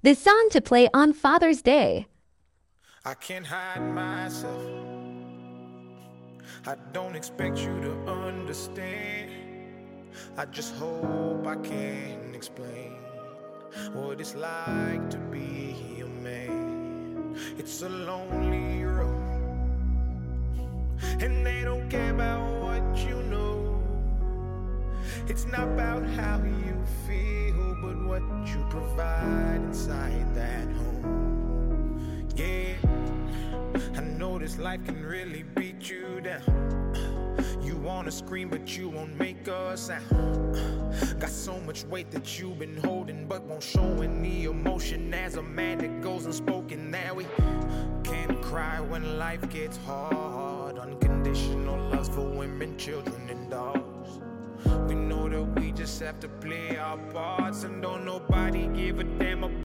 The song to play on Father's Day. I can't hide myself. I don't expect you to understand. I just hope I can explain what it's like to be a man. It's a lonely road, and they don't care about what you know. It's not about how you feel, but what you provide inside that home. Yeah, I know this life can really beat you down. You wanna scream, but you won't make a sound. Got so much weight that you've been holding, but won't show any emotion. As a man that goes unspoken, that we can't cry when life gets hard. Unconditional loves for women, children, and dogs. We know that we just have to play our parts, and don't nobody give a damn about